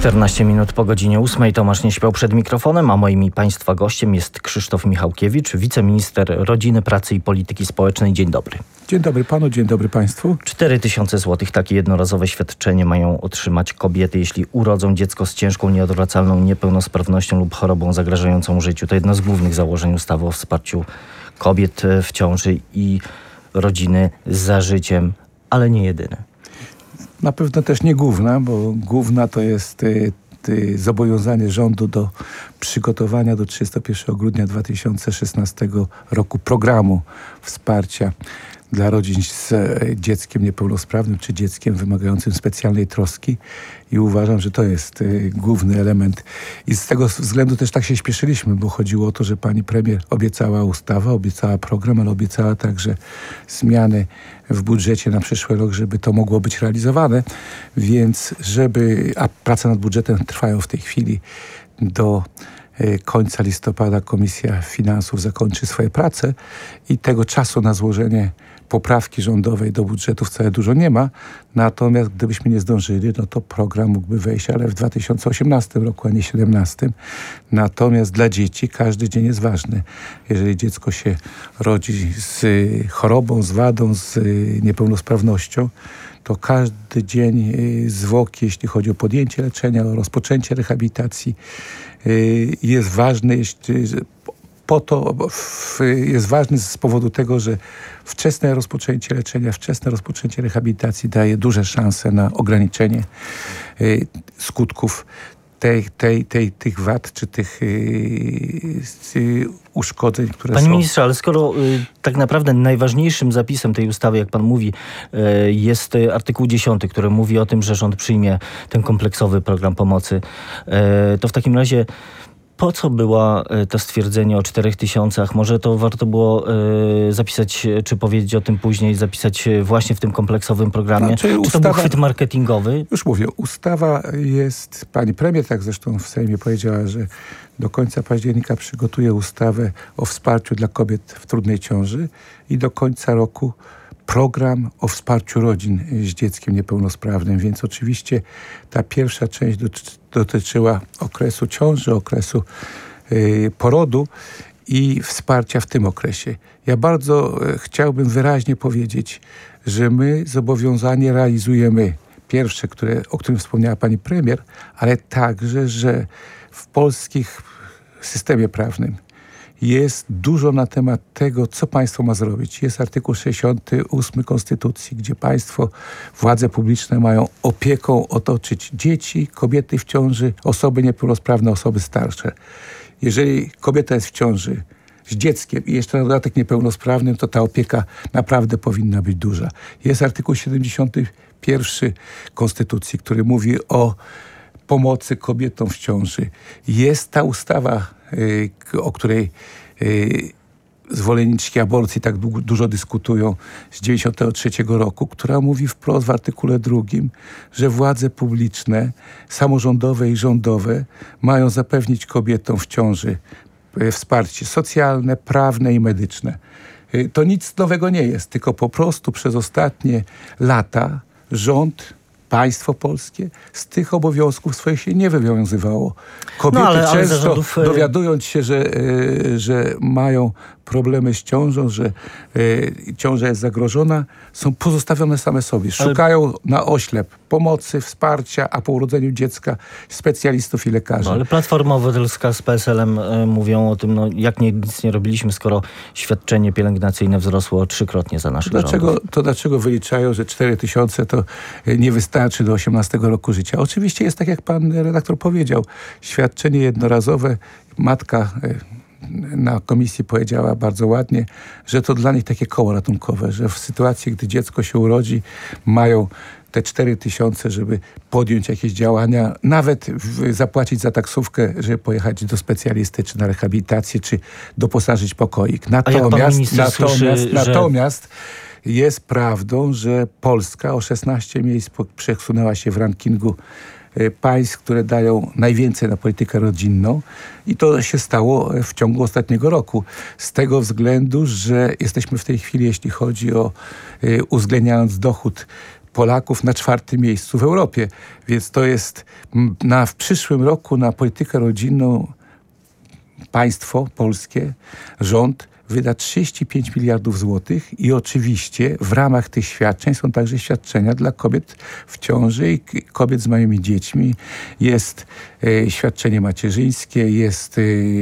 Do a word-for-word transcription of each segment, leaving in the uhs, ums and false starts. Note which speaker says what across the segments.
Speaker 1: czternaście minut po godzinie ósmej. Tomasz nie śpiał przed mikrofonem, a moim i Państwa gościem jest Krzysztof Michałkiewicz, wiceminister rodziny, pracy i polityki społecznej. Dzień dobry.
Speaker 2: Dzień dobry panu, dzień dobry państwu.
Speaker 1: cztery tysiące złotych takie jednorazowe świadczenie mają otrzymać kobiety, jeśli urodzą dziecko z ciężką, nieodwracalną niepełnosprawnością lub chorobą zagrażającą życiu. To jedno z głównych założeń ustawy o wsparciu kobiet w ciąży i rodziny za życiem, ale nie jedyne.
Speaker 2: Na pewno też nie główna, bo główna to jest y, y, zobowiązanie rządu do przygotowania do trzydziestego pierwszego grudnia dwa tysiące szesnastego roku programu wsparcia dla rodzin z e, dzieckiem niepełnosprawnym czy dzieckiem wymagającym specjalnej troski i uważam, że to jest e, główny element. I z tego względu też tak się śpieszyliśmy, bo chodziło o to, że pani premier obiecała ustawę, obiecała program, ale obiecała także zmiany w budżecie na przyszły rok, żeby to mogło być realizowane. Więc żeby, a prace nad budżetem trwają w tej chwili do końca listopada Komisja Finansów zakończy swoje prace i tego czasu na złożenie poprawki rządowej do budżetu wcale dużo nie ma. Natomiast gdybyśmy nie zdążyli, no to program mógłby wejść, ale w dwa tysiące osiemnastym roku, a nie siedemnastym. Natomiast dla dzieci każdy dzień jest ważny. Jeżeli dziecko się rodzi z chorobą, z wadą, z niepełnosprawnością, to każdy dzień zwłoki, jeśli chodzi o podjęcie leczenia, o rozpoczęcie rehabilitacji, jest ważny, jeśli, po to jest ważny z powodu tego, że wczesne rozpoczęcie leczenia, wczesne rozpoczęcie rehabilitacji daje duże szanse na ograniczenie skutków tej, tej, tej, tych wad czy tych yy, uszkodzeń, które
Speaker 1: Panie
Speaker 2: są.
Speaker 1: Panie ministrze, ale skoro y, tak naprawdę najważniejszym zapisem tej ustawy, jak pan mówi, y, jest artykuł dziesiąty, który mówi o tym, że rząd przyjmie ten kompleksowy program pomocy, y, to w takim razie po co było to stwierdzenie o czterech tysiącach? Może to warto było y, zapisać, czy powiedzieć o tym później, zapisać właśnie w tym kompleksowym programie?
Speaker 2: Znaczy,
Speaker 1: czy
Speaker 2: ustawa,
Speaker 1: to był chwyt marketingowy?
Speaker 2: Już mówię, ustawa jest, pani premier tak zresztą w Sejmie powiedziała, że do końca października przygotuje ustawę o wsparciu dla kobiet w trudnej ciąży i do końca roku program o wsparciu rodzin z dzieckiem niepełnosprawnym, więc oczywiście ta pierwsza część dotyczyła okresu ciąży, okresu yy, porodu i wsparcia w tym okresie. Ja bardzo yy, chciałbym wyraźnie powiedzieć, że my zobowiązanie realizujemy pierwsze, które, o którym wspomniała pani premier, ale także, że w polskim systemie prawnym jest dużo na temat tego, co państwo ma zrobić. Jest artykuł sześćdziesiąty ósmy Konstytucji, gdzie państwo, władze publiczne mają opieką otoczyć dzieci, kobiety w ciąży, osoby niepełnosprawne, osoby starsze. Jeżeli kobieta jest w ciąży z dzieckiem i jeszcze na dodatek niepełnosprawnym, to ta opieka naprawdę powinna być duża. Jest artykuł siedemdziesiąty pierwszy Konstytucji, który mówi o pomocy kobietom w ciąży. Jest ta ustawa, yy, o której yy, zwolenniczki aborcji tak du- dużo dyskutują, z dziewięćdziesiątego trzeciego roku, która mówi wprost w artykule drugim, że władze publiczne, samorządowe i rządowe mają zapewnić kobietom w ciąży yy, wsparcie socjalne, prawne i medyczne. Yy, to nic nowego nie jest, tylko po prostu przez ostatnie lata rząd, państwo polskie z tych obowiązków swoich się nie wywiązywało. Kobiety
Speaker 1: no, ale, ale
Speaker 2: często
Speaker 1: zarządów...
Speaker 2: dowiadując się, że, y, że mają problemy z ciążą, że y, ciąża jest zagrożona, są pozostawione same sobie. Szukają ale... na oślep pomocy, wsparcia, a po urodzeniu dziecka specjalistów i lekarzy.
Speaker 1: No, ale Platforma Obywatelska z P S L-em y, mówią o tym, no, jak nie, nic nie robiliśmy, skoro świadczenie pielęgnacyjne wzrosło trzykrotnie za naszych
Speaker 2: dlaczego,
Speaker 1: rządów.
Speaker 2: To dlaczego wyliczają, że cztery tysiące to nie wystarczy do osiemnastego roku życia? Oczywiście jest tak, jak pan redaktor powiedział, świadczenie jednorazowe, matka na komisji powiedziała bardzo ładnie, że to dla nich takie koło ratunkowe, że w sytuacji, gdy dziecko się urodzi, mają te cztery tysiące, żeby podjąć jakieś działania, nawet w, zapłacić za taksówkę, żeby pojechać do specjalisty, czy na rehabilitację, czy doposażyć pokoik. Natomiast, natomiast,
Speaker 1: słyszy,
Speaker 2: natomiast że... jest prawdą, że Polska o szesnaście miejsc przesunęła się w rankingu państw, które dają najwięcej na politykę rodzinną i to się stało w ciągu ostatniego roku. Z tego względu, że jesteśmy w tej chwili, jeśli chodzi o uwzględniając dochód Polaków na czwartym miejscu w Europie. Więc to jest na, w przyszłym roku na politykę rodzinną państwo polskie, rząd wyda trzydzieści pięć miliardów złotych i oczywiście w ramach tych świadczeń są także świadczenia dla kobiet w ciąży i kobiet z małymi dziećmi. Jest e, świadczenie macierzyńskie, jest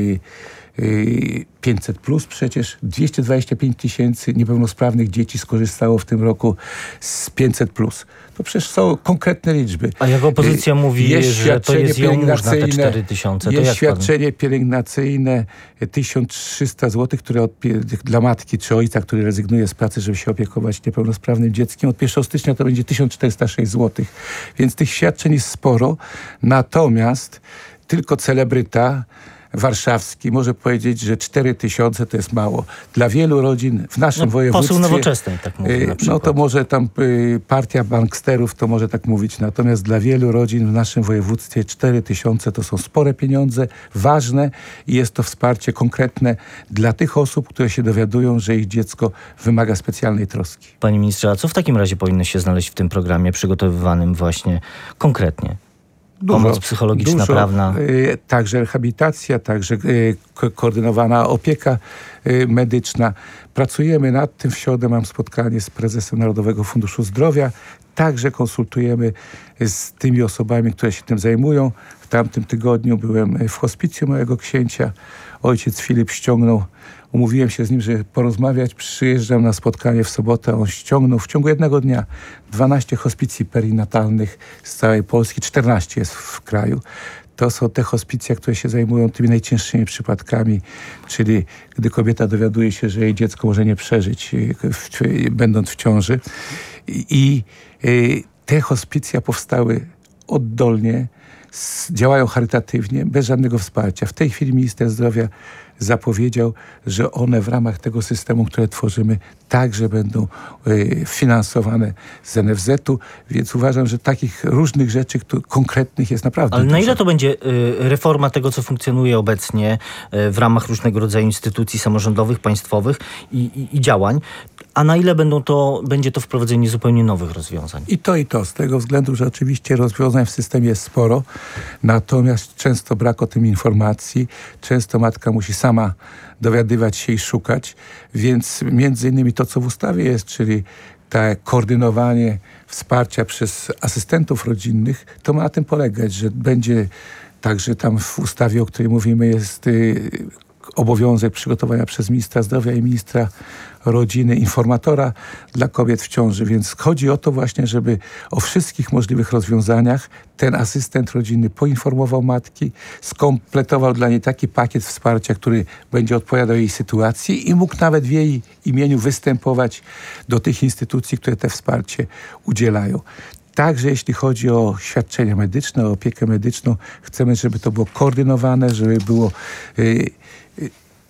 Speaker 2: e, pięćset plus, przecież dwieście dwadzieścia pięć tysięcy niepełnosprawnych dzieci skorzystało w tym roku z pięćset plus. To przecież są konkretne liczby.
Speaker 1: A jak opozycja mówi,
Speaker 2: jest
Speaker 1: że to jest jałmużna te cztery tysiące, to
Speaker 2: jest
Speaker 1: jak
Speaker 2: świadczenie
Speaker 1: pan...
Speaker 2: pielęgnacyjne tysiąc trzysta złotych, które odpie- dla matki czy ojca, który rezygnuje z pracy, żeby się opiekować niepełnosprawnym dzieckiem. Od pierwszego stycznia to będzie tysiąc czterysta sześć złotych. Więc tych świadczeń jest sporo. Natomiast tylko celebryta warszawski może powiedzieć, że cztery tysiące to jest mało. Dla wielu rodzin w naszym
Speaker 1: no,
Speaker 2: województwie...
Speaker 1: Poseł Nowoczesnej tak mówi na przykład.
Speaker 2: No to może tam y, partia banksterów to może tak mówić. Natomiast dla wielu rodzin w naszym województwie cztery tysiące to są spore pieniądze, ważne i jest to wsparcie konkretne dla tych osób, które się dowiadują, że ich dziecko wymaga specjalnej troski.
Speaker 1: Panie ministrze, a co w takim razie powinno się znaleźć w tym programie przygotowywanym właśnie konkretnie? Dużo, pomoc psychologiczna,
Speaker 2: dużo,
Speaker 1: prawna.
Speaker 2: Y, także rehabilitacja, także y, ko- koordynowana opieka y, medyczna. Pracujemy nad tym. W środę mam spotkanie z prezesem Narodowego Funduszu Zdrowia. Także konsultujemy z tymi osobami, które się tym zajmują. W tamtym tygodniu byłem w hospicjum mojego księcia. Ojciec Filip ściągnął, umówiłem się z nim, żeby porozmawiać. Przyjeżdżam na spotkanie w sobotę. On ściągnął w ciągu jednego dnia dwanaście hospicji perinatalnych z całej Polski. czternaście jest w kraju. To są te hospicja, które się zajmują tymi najcięższymi przypadkami, czyli gdy kobieta dowiaduje się, że jej dziecko może nie przeżyć, w, w, będąc w ciąży. I, i y, te hospicja powstały oddolnie, s, działają charytatywnie, bez żadnego wsparcia. W tej chwili minister zdrowia zapowiedział, że one w ramach tego systemu, które tworzymy, także będą y, finansowane z en ef zetu, więc uważam, że takich różnych rzeczy które, konkretnych jest naprawdę
Speaker 1: Ale
Speaker 2: dużo.
Speaker 1: na ile to będzie y, reforma tego, co funkcjonuje obecnie y, w ramach różnego rodzaju instytucji samorządowych, państwowych i, i, i działań, a na ile będą to, będzie to wprowadzenie zupełnie nowych rozwiązań?
Speaker 2: I to, i to. Z tego względu, że oczywiście rozwiązań w systemie jest sporo, natomiast często brak o tym informacji, często matka musi sama dowiadywać się i szukać, więc między innymi to, co w ustawie jest, czyli te koordynowanie wsparcia przez asystentów rodzinnych, to ma na tym polegać, że będzie także tam w ustawie, o której mówimy, jest y, obowiązek przygotowania przez ministra zdrowia i ministra rodziny informatora dla kobiet w ciąży, więc chodzi o to właśnie, żeby o wszystkich możliwych rozwiązaniach ten asystent rodzinny poinformował matki, skompletował dla niej taki pakiet wsparcia, który będzie odpowiadał jej sytuacji i mógł nawet w jej imieniu występować do tych instytucji, które te wsparcie udzielają. Także jeśli chodzi o świadczenia medyczne, o opiekę medyczną, chcemy, żeby to było koordynowane, żeby było yy, yy,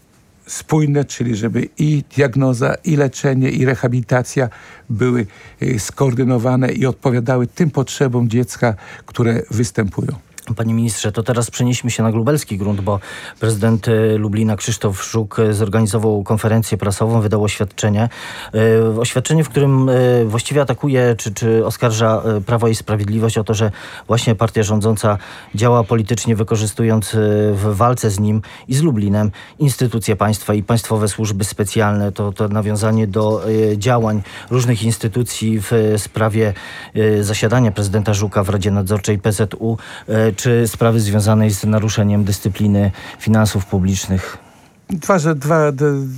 Speaker 2: spójne, czyli żeby i diagnoza, i leczenie, i rehabilitacja były yy, skoordynowane i odpowiadały tym potrzebom dziecka, które występują.
Speaker 1: Panie ministrze, to teraz przenieśmy się na lubelski grunt, bo prezydent Lublina Krzysztof Żuk zorganizował konferencję prasową, wydał oświadczenie. Oświadczenie, w którym właściwie atakuje czy, czy oskarża Prawo i Sprawiedliwość o to, że właśnie partia rządząca działa politycznie, wykorzystując w walce z nim i z Lublinem instytucje państwa i państwowe służby specjalne. To, to nawiązanie do działań różnych instytucji w sprawie zasiadania prezydenta Żuka w Radzie Nadzorczej P Z U, czy sprawy związanej z naruszeniem dyscypliny finansów publicznych?
Speaker 2: Dwa, że dwa,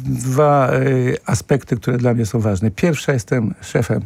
Speaker 2: dwa y, aspekty, które dla mnie są ważne. Pierwsza, jestem szefem,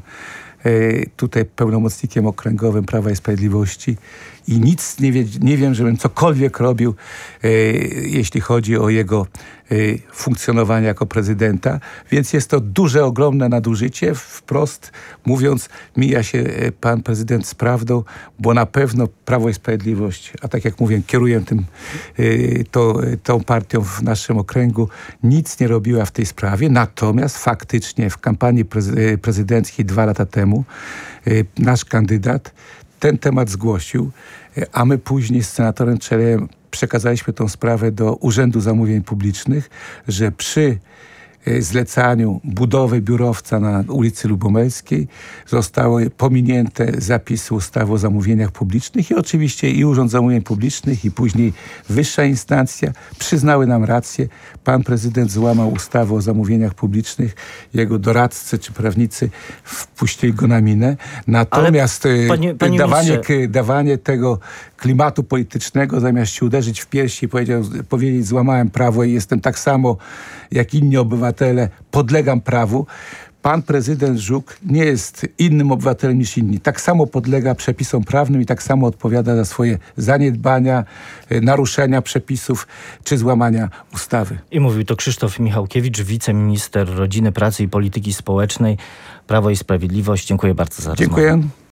Speaker 2: y, tutaj pełnomocnikiem okręgowym Prawa i Sprawiedliwości i nic nie, wie, nie wiem, żebym cokolwiek robił, y, jeśli chodzi o jego y, funkcjonowanie jako prezydenta, więc jest to duże, ogromne nadużycie. Wprost mówiąc, mija się y, pan prezydent z prawdą, bo na pewno Prawo i Sprawiedliwość, a tak jak mówię, kieruję tym, y, to, y, tą partią w naszym okręgu, nic nie robiła w tej sprawie. Natomiast faktycznie w kampanii prezy- prezydenckiej dwa lata temu y, nasz kandydat ten temat zgłosił, a my później z senatorem Czelejem przekazaliśmy tą sprawę do Urzędu Zamówień Publicznych, że przy zlecaniu budowy biurowca na ulicy Lubomirskiej zostały pominięte zapisy ustawy o zamówieniach publicznych i oczywiście i Urząd Zamówień Publicznych i później wyższa instancja przyznały nam rację. Pan prezydent złamał ustawę o zamówieniach publicznych. Jego doradcy czy prawnicy wpuścili go na minę. Natomiast
Speaker 1: Ale, panie, panie
Speaker 2: dawanie,
Speaker 1: ministrze,
Speaker 2: dawanie tego klimatu politycznego, zamiast się uderzyć w piersi i powiedział, powiedzieć, złamałem prawo i jestem tak samo jak inni obywatele, podlegam prawu. Pan prezydent Żuk nie jest innym obywatelem niż inni. Tak samo podlega przepisom prawnym i tak samo odpowiada za swoje zaniedbania, naruszenia przepisów czy złamania ustawy.
Speaker 1: I mówił to Krzysztof Michałkiewicz, wiceminister Rodziny, Pracy i Polityki Społecznej, Prawo i Sprawiedliwość. Dziękuję bardzo za rozmowę.
Speaker 2: Dziękuję.